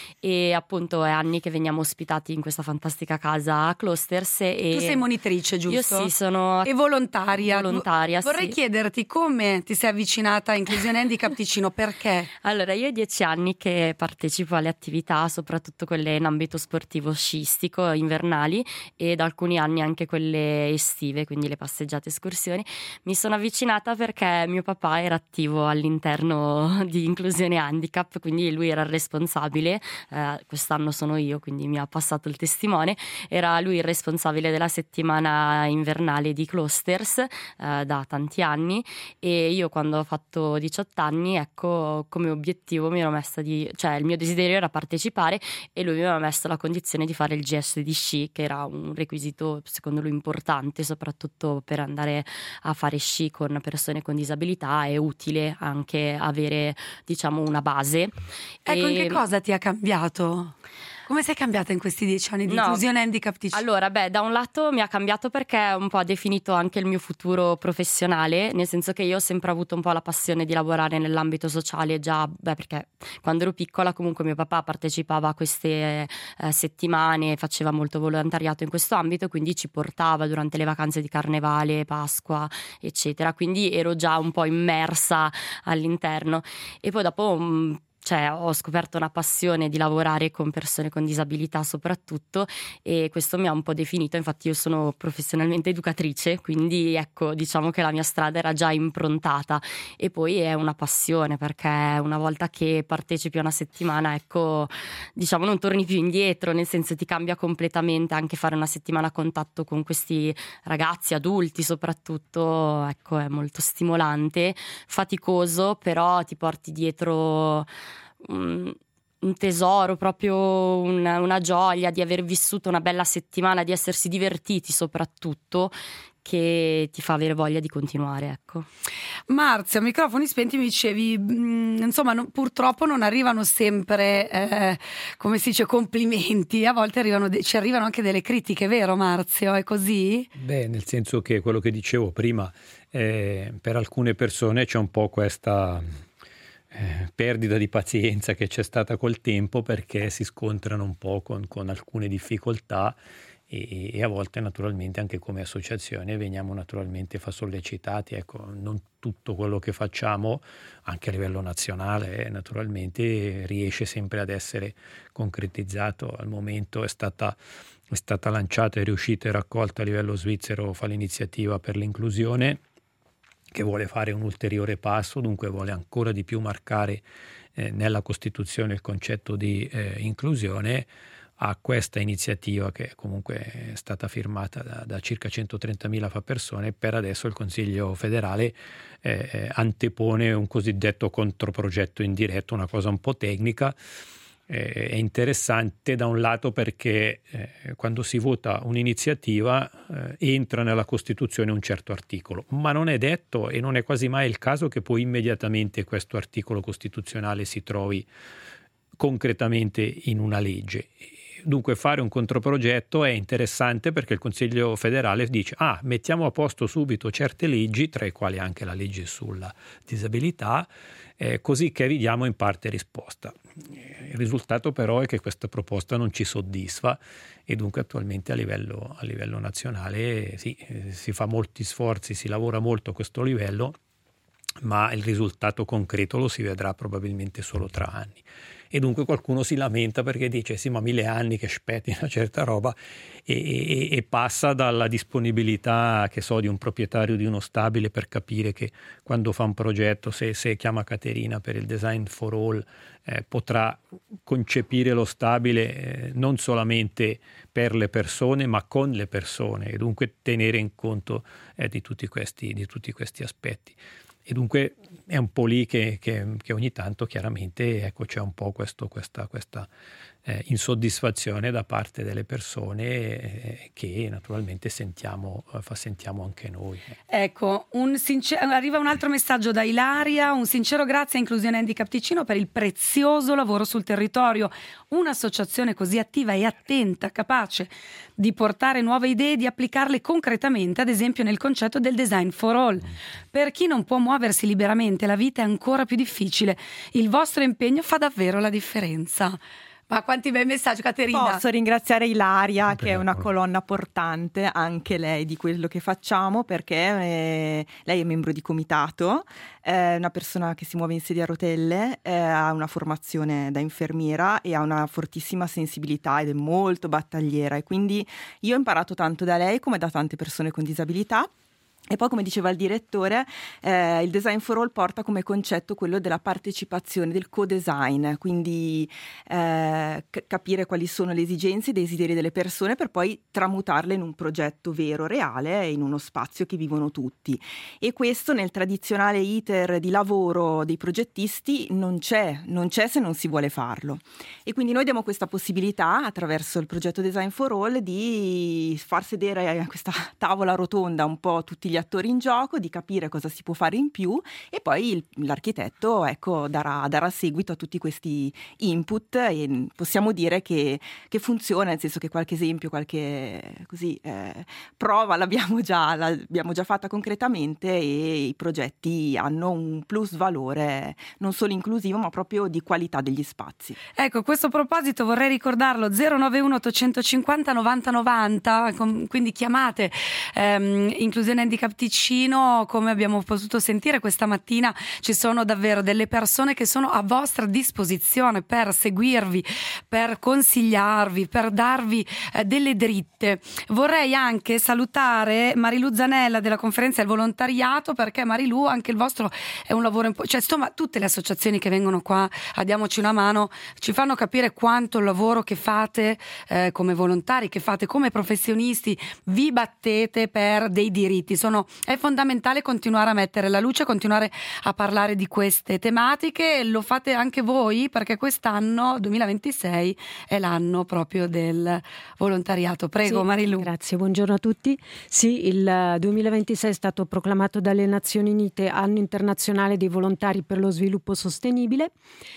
e appunto è anni che veniamo ospitati in questa fantastica casa Closters. E tu sei monitrice, giusto? Io sì, sono e volontaria. Volontaria, Vorrei sì. chiederti come ti sei avvicinata a Inclusione Handicap Ticino, perché? Allora, io ho dieci anni che partecipo alle attività, soprattutto quelle in ambito sportivo sciistico, invernali, e da alcuni anni anche quelle estive, quindi le passeggiate, escursioni. Mi sono avvicinata perché mio papà era attivo all'interno di Inclusione Handicap, quindi lui era il responsabile, eh, quest'anno sono io, quindi mi ha passato il testimone, era lui il responsabile della settimana invernale di Closters eh, da tanti anni, e io quando ho fatto diciotto anni, ecco, come obiettivo mi ero messa di, cioè il mio desiderio era partecipare, e lui mi aveva messo la condizione di fare il G S di sci, che era un requisito secondo lui importante, soprattutto per andare a fare sci con persone con disabilità. È utile anche avere, diciamo, una base. Ecco, e... in che cosa ti ha cambiato? Come sei cambiata in questi dieci anni di no. Inclusione Handicap Ticino? Allora, beh, da un lato mi ha cambiato perché un po' ha definito anche il mio futuro professionale, nel senso che io ho sempre avuto un po' la passione di lavorare nell'ambito sociale, già, beh, perché quando ero piccola comunque mio papà partecipava a queste eh, settimane, faceva molto volontariato in questo ambito, quindi ci portava durante le vacanze di Carnevale, Pasqua, eccetera, quindi ero già un po' immersa all'interno. E poi dopo... Mh, cioè ho scoperto una passione di lavorare con persone con disabilità soprattutto, e questo mi ha un po' definito. Infatti io sono professionalmente educatrice, quindi ecco, diciamo che la mia strada era già improntata, e poi è una passione perché una volta che partecipi a una settimana, ecco, diciamo non torni più indietro, nel senso ti cambia completamente anche fare una settimana a contatto con questi ragazzi, adulti soprattutto, ecco, è molto stimolante, faticoso, però ti porti dietro um, un tesoro, proprio una, una gioia di aver vissuto una bella settimana, di essersi divertiti soprattutto, che ti fa avere voglia di continuare, ecco. Marzia, microfoni spenti, mi dicevi, mh, insomma, no, purtroppo non arrivano sempre, eh, come si dice, complimenti, a volte arrivano de- ci arrivano anche delle critiche, vero Marzio? È così? Beh, nel senso che quello che dicevo prima, eh, per alcune persone c'è un po' questa eh, perdita di pazienza che c'è stata col tempo, perché si scontrano un po' con, con alcune difficoltà. E, e a volte naturalmente anche come associazione veniamo naturalmente fa sollecitati, ecco, non tutto quello che facciamo anche a livello nazionale eh, naturalmente riesce sempre ad essere concretizzato. Al momento è stata, è stata lanciata e riuscita e raccolta a livello svizzero fa l'iniziativa per l'inclusione, che vuole fare un ulteriore passo, dunque vuole ancora di più marcare eh, nella Costituzione il concetto di eh, inclusione. A questa iniziativa, che comunque è stata firmata da, da circa centotrentamila persone, per adesso il Consiglio federale eh, antepone un cosiddetto controprogetto indiretto, una cosa un po' tecnica. Eh, è interessante da un lato perché eh, quando si vota un'iniziativa eh, entra nella Costituzione un certo articolo, ma non è detto e non è quasi mai il caso che poi immediatamente questo articolo costituzionale si trovi concretamente in una legge. Dunque fare un controprogetto è interessante perché il Consiglio federale dice ah, mettiamo a posto subito certe leggi, tra i quali anche la legge sulla disabilità, eh, così che vi diamo in parte risposta. Il risultato però è che questa proposta non ci soddisfa e dunque attualmente a livello, a livello nazionale sì, eh, si fa molti sforzi, si lavora molto a questo livello, ma il risultato concreto lo si vedrà probabilmente solo tra anni. E dunque qualcuno si lamenta perché dice sì, ma mille anni che aspetti una certa roba e, e, e passa dalla disponibilità, che so, di un proprietario di uno stabile per capire che quando fa un progetto, se, se chiama Caterina per il Design for All, eh, potrà concepire lo stabile eh, non solamente per le persone ma con le persone, e dunque tenere in conto eh, di tutti questi, di tutti questi aspetti. E dunque è un po' lì che, che, che ogni tanto chiaramente ecco, c'è un po' questo, questa, questa eh, insoddisfazione da parte delle persone eh, che naturalmente sentiamo, eh, sentiamo anche noi. Ecco, un sincer- arriva un altro messaggio da Ilaria: un sincero grazie a Inclusione Handicap Ticino per il prezioso lavoro sul territorio, un'associazione così attiva e attenta, capace di portare nuove idee e di applicarle concretamente, ad esempio nel concetto del Design for All. Per chi non può muoversi liberamente, la vita è ancora più difficile. Il vostro impegno fa davvero la differenza. Ma quanti bei messaggi, Caterina. Posso ringraziare Ilaria, che è una colonna portante anche lei di quello che facciamo, perché eh, lei è membro di comitato, è una persona che si muove in sedia a rotelle, eh, ha una formazione da infermiera e ha una fortissima sensibilità ed è molto battagliera, e quindi io ho imparato tanto da lei come da tante persone con disabilità. E poi, come diceva il direttore, eh, il Design for All porta come concetto quello della partecipazione, del co-design, quindi eh, c- capire quali sono le esigenze e i desideri delle persone per poi tramutarle in un progetto vero, reale, in uno spazio che vivono tutti. E questo nel tradizionale iter di lavoro dei progettisti non c'è, non c'è se non si vuole farlo. E quindi noi diamo questa possibilità, attraverso il progetto Design for All, di far sedere a questa tavola rotonda un po' tutti gli attori in gioco, di capire cosa si può fare in più, e poi il, l'architetto ecco, darà, darà seguito a tutti questi input, e possiamo dire che, che funziona, nel senso che qualche esempio, qualche così, eh, prova l'abbiamo già, l'abbiamo già fatta concretamente, e i progetti hanno un plus valore non solo inclusivo ma proprio di qualità degli spazi. Ecco, a questo proposito vorrei ricordarlo: zero nove uno ottocentocinquanta novanta novanta, quindi chiamate ehm, Inclusione Handicap Handicap Ticino, come abbiamo potuto sentire questa mattina, ci sono davvero delle persone che sono a vostra disposizione per seguirvi, per consigliarvi, per darvi eh, delle dritte. Vorrei anche salutare Marilu Zanella della Conferenza del Volontariato, perché Marilu, anche il vostro è un lavoro impo- cioè insomma tutte le associazioni che vengono qua a Diamoci una mano ci fanno capire quanto il lavoro che fate eh, come volontari, che fate come professionisti, vi battete per dei diritti. Sono, è fondamentale continuare a mettere la luce, continuare a parlare di queste tematiche. Lo fate anche voi, perché quest'anno duemilaventisei è l'anno proprio del volontariato. Prego, sì, Marilu. Grazie, buongiorno a tutti. Sì, il duemilaventisei è stato proclamato dalle Nazioni Unite Anno Internazionale dei Volontari per lo Sviluppo Sostenibile,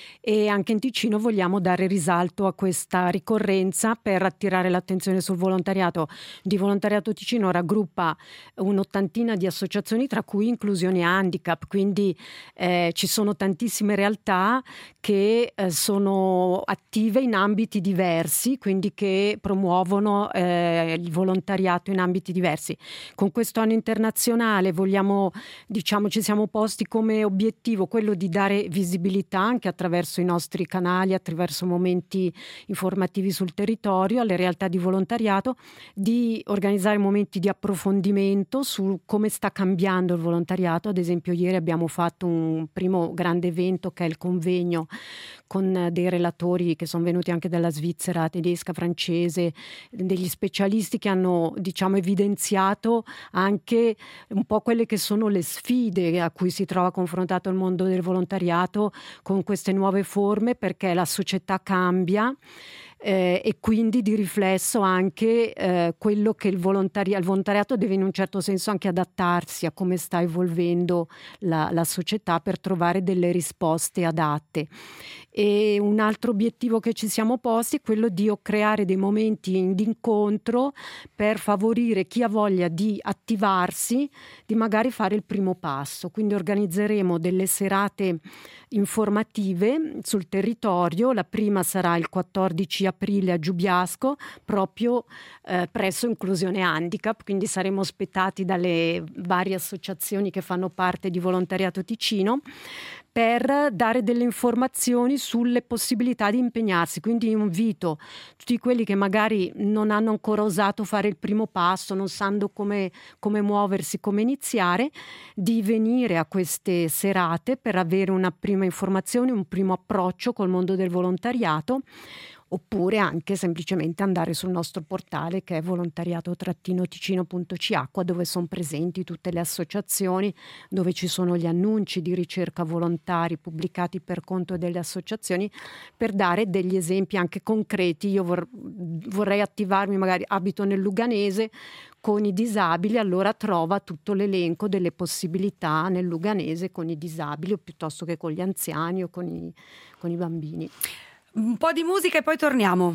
e anche in Ticino vogliamo dare risalto a questa ricorrenza per attirare l'attenzione sul volontariato. Di Volontariato Ticino raggruppa un'ottantina di associazioni, tra cui Inclusione Handicap, quindi eh, ci sono tantissime realtà che eh, sono attive in ambiti diversi, quindi che promuovono eh, il volontariato in ambiti diversi. Con questo anno internazionale vogliamo, diciamo, ci siamo posti come obiettivo quello di dare visibilità anche attraverso i nostri canali, attraverso momenti informativi sul territorio, alle realtà di volontariato, di organizzare momenti di approfondimento su come sta cambiando il volontariato. Ad esempio ieri abbiamo fatto un primo grande evento che è il convegno con dei relatori che sono venuti anche dalla Svizzera, tedesca, francese, degli specialisti che hanno, diciamo, evidenziato anche un po' quelle che sono le sfide a cui si trova confrontato il mondo del volontariato con queste nuove forme, perché la società cambia. Eh, e quindi di riflesso anche eh, quello che il, volontaria- il volontariato deve in un certo senso anche adattarsi a come sta evolvendo la, la società per trovare delle risposte adatte. E un altro obiettivo che ci siamo posti è quello di creare dei momenti di incontro per favorire chi ha voglia di attivarsi, di magari fare il primo passo. Quindi organizzeremo delle serate informative sul territorio. La prima sarà il quattordici aprile a Giubiasco, proprio eh, presso Inclusione Handicap, quindi saremo ospettati dalle varie associazioni che fanno parte di Volontariato Ticino per dare delle informazioni sulle possibilità di impegnarsi. Quindi invito tutti quelli che magari non hanno ancora osato fare il primo passo, non sanno come, come muoversi, come iniziare, di venire a queste serate per avere una prima informazione, un primo approccio col mondo del volontariato, oppure anche semplicemente andare sul nostro portale che è volontariato ticino punto c h, dove sono presenti tutte le associazioni, dove ci sono gli annunci di ricerca volontari pubblicati per conto delle associazioni, per dare degli esempi anche concreti. Io vor- vorrei attivarmi, magari abito nel Luganese con i disabili, allora trova tutto l'elenco delle possibilità nel Luganese con i disabili, o piuttosto che con gli anziani o con i, con i bambini. Un po' di musica e poi torniamo.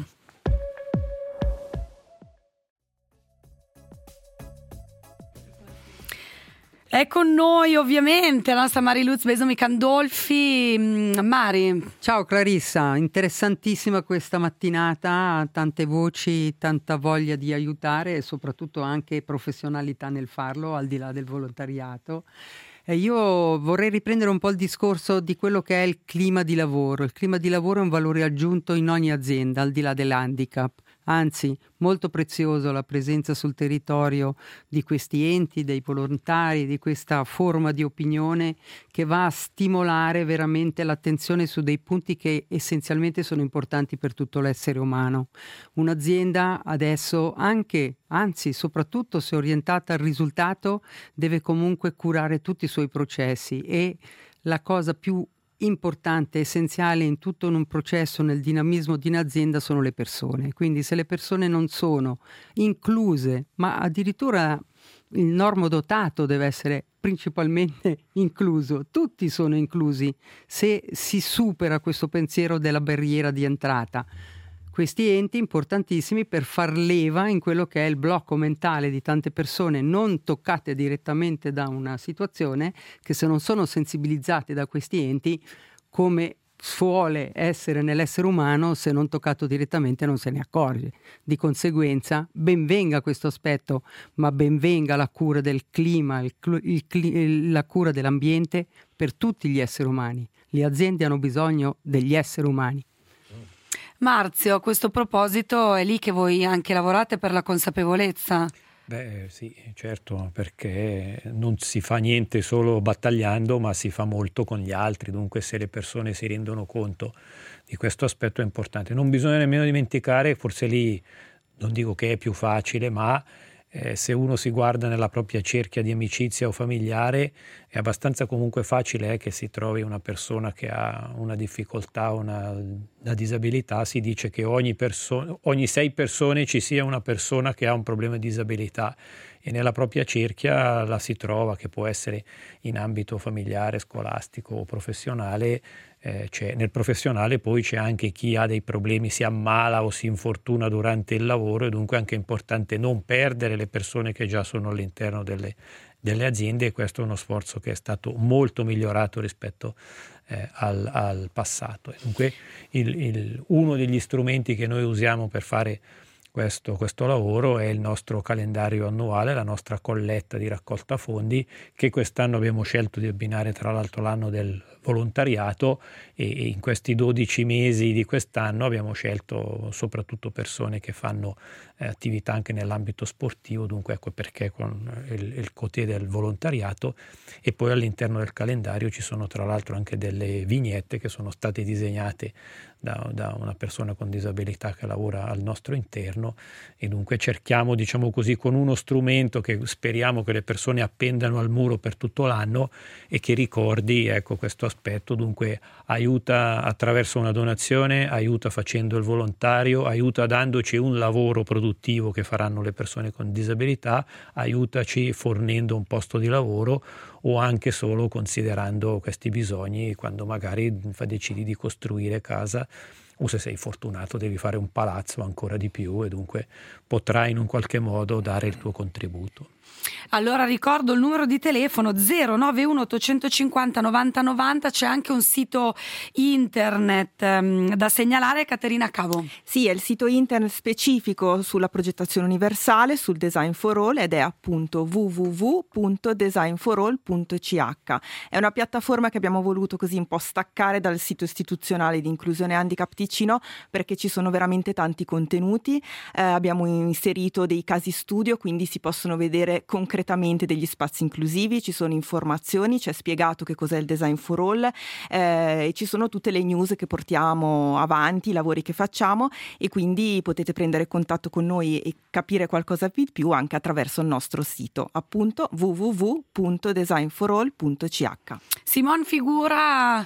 È con noi ovviamente la nostra Mariluz Besomi Candolfi. Mari. Ciao Clarissa, interessantissima questa mattinata, tante voci, tanta voglia di aiutare e soprattutto anche professionalità nel farlo, al di là del volontariato. E io vorrei riprendere un po' il discorso di quello che è il clima di lavoro. Il clima di lavoro è un valore aggiunto in ogni azienda, al di là dell'handicap. Anzi, molto prezioso la presenza sul territorio di questi enti, dei volontari, di questa forma di opinione che va a stimolare veramente l'attenzione su dei punti che essenzialmente sono importanti per tutto l'essere umano. Un'azienda adesso anche, anzi soprattutto se orientata al risultato, deve comunque curare tutti i suoi processi, e la cosa più importante, essenziale in tutto un processo, nel dinamismo di un'azienda, sono le persone. Quindi se le persone non sono incluse, ma addirittura il normodotato deve essere principalmente incluso, tutti sono inclusi se si supera questo pensiero della barriera di entrata. Questi enti importantissimi per far leva in quello che è il blocco mentale di tante persone non toccate direttamente da una situazione, che se non sono sensibilizzate da questi enti, come suole essere nell'essere umano, se non toccato direttamente non se ne accorge. Di conseguenza ben venga questo aspetto, ma ben venga la cura del clima, il, il, la cura dell'ambiente per tutti gli esseri umani. Le aziende hanno bisogno degli esseri umani. Marzio, a questo proposito è lì che voi anche lavorate per la consapevolezza? Beh sì, certo, perché non si fa niente solo battagliando, ma si fa molto con gli altri, dunque se le persone si rendono conto di questo aspetto è importante. Non bisogna nemmeno dimenticare, forse lì non dico che è più facile, ma eh, se uno si guarda nella propria cerchia di amicizia o familiare è abbastanza comunque facile eh, che si trovi una persona che ha una difficoltà, una, una disabilità. Si dice che ogni, perso- ogni sei persone ci sia una persona che ha un problema di disabilità, e nella propria cerchia la si trova, che può essere in ambito familiare, scolastico o professionale. Eh, c'è, nel professionale poi c'è anche chi ha dei problemi, si ammala o si infortuna durante il lavoro, e dunque è anche importante non perdere le persone che già sono all'interno delle, delle aziende, e questo è uno sforzo che è stato molto migliorato rispetto eh, al, al passato. E dunque il, il, uno degli strumenti che noi usiamo per fare Questo, questo lavoro è il nostro calendario annuale, la nostra colletta di raccolta fondi, che quest'anno abbiamo scelto di abbinare tra l'altro l'anno del volontariato, e in questi dodici mesi di quest'anno abbiamo scelto soprattutto persone che fanno eh, attività anche nell'ambito sportivo, dunque ecco perché con il, il cotè del volontariato. E poi all'interno del calendario ci sono tra l'altro anche delle vignette che sono state disegnate da, da una persona con disabilità che lavora al nostro interno, e dunque cerchiamo, diciamo così, con uno strumento che speriamo che le persone appendano al muro per tutto l'anno e che ricordi ecco questo aspetto. Dunque aiuta attraverso una donazione, aiuta facendo il volontario, aiuta dandoci un lavoro produttivo che faranno le persone con disabilità, aiutaci fornendo un posto di lavoro, o anche solo considerando questi bisogni quando magari decidi di costruire casa, o se sei fortunato devi fare un palazzo ancora di più, e dunque potrai in un qualche modo dare il tuo contributo. Allora ricordo il numero di telefono zero nove uno ottocentocinquanta novanta novanta, c'è anche un sito internet um, da segnalare. Caterina Cavo. Sì, è il sito internet specifico sulla progettazione universale, sul Design for All, ed è appunto w w w punto design for all punto c h. È una piattaforma che abbiamo voluto così un po' staccare dal sito istituzionale di Inclusione Handicap Ticino, perché ci sono veramente tanti contenuti. Eh, abbiamo inserito dei casi studio, quindi si possono vedere concretamente degli spazi inclusivi, ci sono informazioni, c'è spiegato che cos'è il Design for All, eh, e ci sono tutte le news che portiamo avanti, i lavori che facciamo, e quindi potete prendere contatto con noi e capire qualcosa di più anche attraverso il nostro sito, appunto w w w punto design for all punto c h. Simon Figura,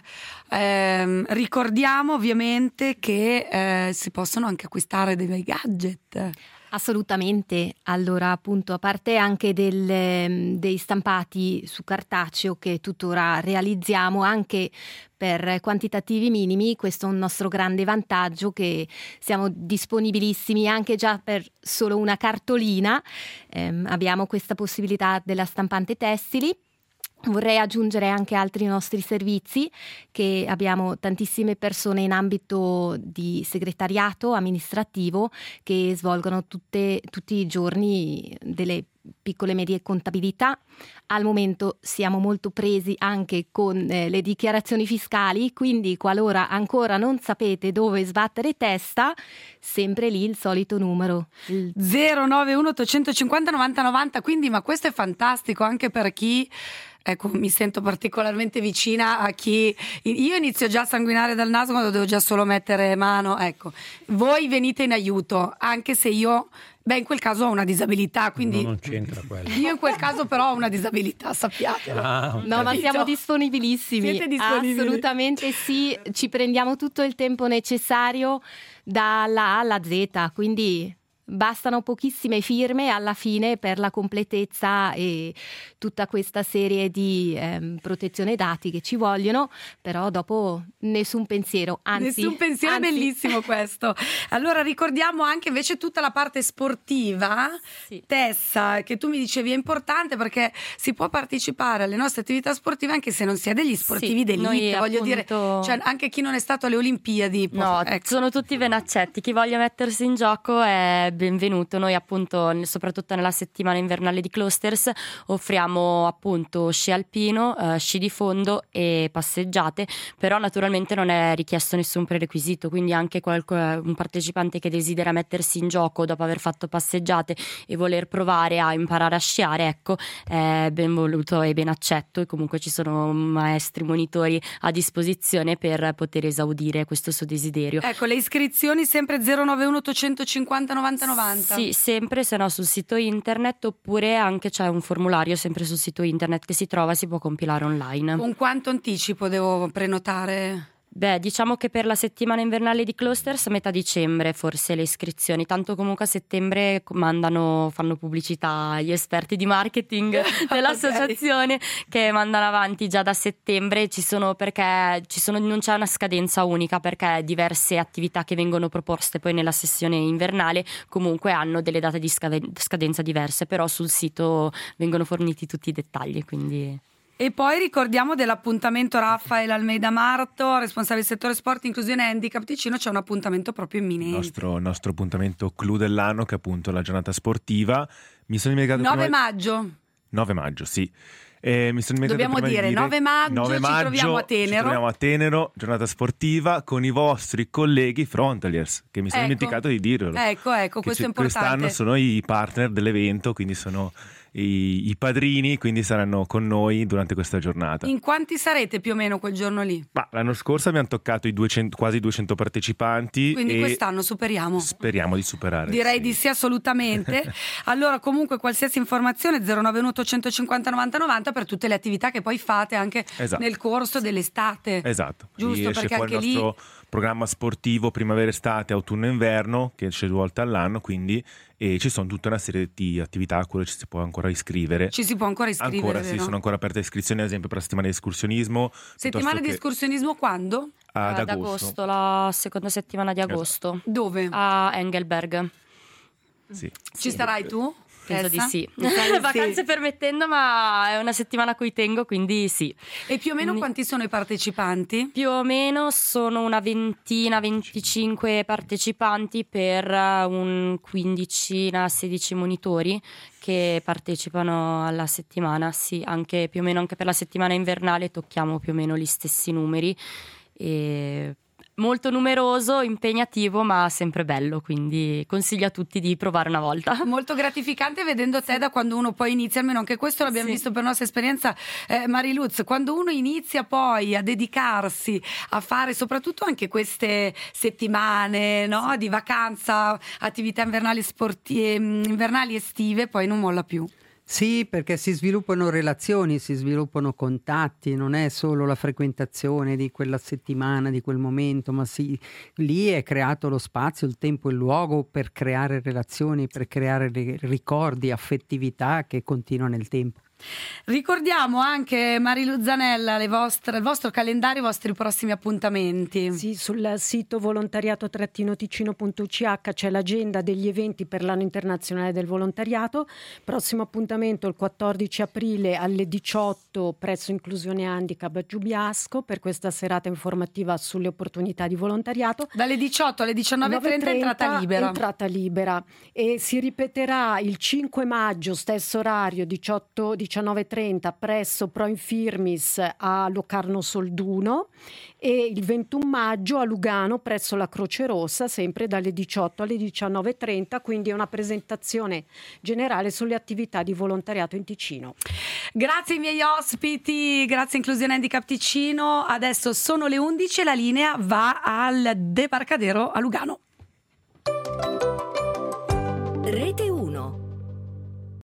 ehm, ricordiamo ovviamente che eh, si possono anche acquistare dei bei gadget. Assolutamente. Allora, appunto, a parte anche del, dei stampati su cartaceo che tuttora realizziamo anche per quantitativi minimi, questo è un nostro grande vantaggio, che siamo disponibilissimi anche già per solo una cartolina. Eh, abbiamo questa possibilità della stampante tessili. Vorrei aggiungere anche altri nostri servizi, che abbiamo tantissime persone in ambito di segretariato amministrativo che svolgono tutte, tutti i giorni delle piccole e medie contabilità. Al momento siamo molto presi anche con eh, le dichiarazioni fiscali, quindi qualora ancora non sapete dove sbattere testa, sempre lì il solito numero zero nove uno ottocentocinquanta novanta novanta. Quindi, ma questo è fantastico anche per chi, ecco, mi sento particolarmente vicina a chi, io inizio già a sanguinare dal naso quando devo già solo mettere mano, ecco, voi venite in aiuto, anche se io, beh, in quel caso ho una disabilità, quindi no, non c'entra quello. Io in quel caso però ho una disabilità, sappiatelo. Ah, okay. No, ma siamo disponibilissimi. Siete disponibili? Assolutamente sì, ci prendiamo tutto il tempo necessario dalla A alla Z, quindi bastano pochissime firme alla fine per la completezza e tutta questa serie di ehm, protezione dati che ci vogliono, però dopo nessun pensiero, anzi nessun pensiero, anzi. È bellissimo questo. Allora ricordiamo anche invece tutta la parte sportiva. Sì. Tessa, che tu mi dicevi è importante perché si può partecipare alle nostre attività sportive anche se non si è degli sportivi Sì, d'elite, noi voglio appunto... dire, cioè anche chi non è stato alle Olimpiadi può... No, ecco. sono tutti venaccetti, chi voglia mettersi in gioco è benvenuto. Noi appunto, soprattutto nella settimana invernale di Closters, offriamo appunto sci alpino, eh, sci di fondo e passeggiate, però naturalmente non è richiesto nessun prerequisito, quindi anche qualche, un partecipante che desidera mettersi in gioco dopo aver fatto passeggiate e voler provare a imparare a sciare, ecco, è ben voluto e ben accetto, e comunque ci sono maestri monitori a disposizione per poter esaudire questo suo desiderio. Ecco, le iscrizioni sempre zero nove uno ottocentocinquanta novanta novanta. Sì, sempre, se no sul sito internet, oppure anche c'è un formulario sempre sul sito internet che si trova, si può compilare online. Con quanto anticipo devo prenotare? Beh, diciamo che per la settimana invernale di Closters metà dicembre forse le iscrizioni, tanto comunque a settembre mandano, fanno pubblicità gli esperti di marketing dell'associazione, okay, che mandano avanti già da settembre. Ci sono, perché ci sono, non c'è una scadenza unica, perché diverse attività che vengono proposte poi nella sessione invernale comunque hanno delle date di scadenza diverse, però sul sito vengono forniti tutti i dettagli, quindi... E poi ricordiamo dell'appuntamento Raffaele Almeida Marto, responsabile del settore sport, inclusione e handicap Ticino. C'è un appuntamento proprio imminente. Il nostro, nostro appuntamento clou dell'anno, che è appunto la giornata sportiva. Mi sono dimenticato nove prima... maggio. nove maggio, sì. Eh, mi sono Dobbiamo prima dire, di dire nove maggio, nove ci maggio troviamo a Tenero. Ci troviamo a Tenero, giornata sportiva con i vostri colleghi Frontaliers, che mi sono ecco. dimenticato di dirvelo. Ecco, ecco, questo è importante. Quest'anno sono i partner dell'evento, quindi sono i, i padrini, quindi saranno con noi durante questa giornata. In quanti sarete più o meno quel giorno lì? Ma l'anno scorso abbiamo toccato i duecento, quasi duecento partecipanti. Quindi e quest'anno superiamo. Speriamo di superare. Direi sì. di sì, assolutamente. Allora comunque qualsiasi informazione zero nove uno ottocentocinquanta novanta novanta per tutte le attività che poi fate anche esatto. nel corso dell'estate. Esatto. Giusto, esce perché fuori anche il nostro lì... programma sportivo primavera-estate, autunno-inverno, che esce due volte all'anno, quindi, e ci sono tutta una serie di attività a cui ci si può ancora iscrivere. Ci si può ancora iscrivere, Ancora vero? sì, sono ancora aperte iscrizioni, ad esempio per la settimana di escursionismo. Settimana di che... escursionismo quando? Ad, Ad agosto. agosto, la seconda settimana di agosto. Esatto. Dove? A Engelberg. Sì. Ci sarai tu? Penso Tessa? di sì. Sì. Vacanze permettendo, ma è una settimana a cui tengo, quindi sì. E più o meno quanti sono i partecipanti? Più o meno sono una ventina, venticinque partecipanti per un quindicina, sedici monitori che partecipano alla settimana. Sì, anche più o meno anche per la settimana invernale tocchiamo più o meno gli stessi numeri. E molto numeroso, impegnativo, ma sempre bello, quindi consiglio a tutti di provare una volta. Molto gratificante vedendo te da quando uno poi inizia, almeno anche questo l'abbiamo Sì. visto per nostra esperienza, eh, Mariluz, quando uno inizia poi a dedicarsi a fare soprattutto anche queste settimane, no, di vacanza, attività invernali, sporti- invernali estive, poi non molla più. Sì, perché si sviluppano relazioni, si sviluppano contatti, non è solo la frequentazione di quella settimana, di quel momento, ma sì, lì è creato lo spazio, il tempo e il luogo per creare relazioni, per creare ricordi, affettività che continuano nel tempo. Ricordiamo anche, Mariluz Zanella, le vostre, il vostro calendario, i vostri prossimi appuntamenti. Sì, sul sito volontariato ticino punto u c h c'è l'agenda degli eventi per l'anno internazionale del volontariato. Prossimo appuntamento il quattordici aprile alle diciotto presso Inclusione Handicap a Giubiasco per questa serata informativa sulle opportunità di volontariato. Dalle diciotto alle diciannove e trenta entrata libera. Entrata libera. E si ripeterà il cinque maggio, stesso orario, diciotto diciannove e trenta presso Pro Infirmis a Locarno Solduno, e il ventuno maggio a Lugano presso la Croce Rossa, sempre dalle diciotto alle diciannove e trenta, quindi è una presentazione generale sulle attività di volontariato in Ticino. Grazie ai miei ospiti, grazie Inclusione Handicap Ticino. Adesso sono le undici e la linea va al Debarcadero a Lugano.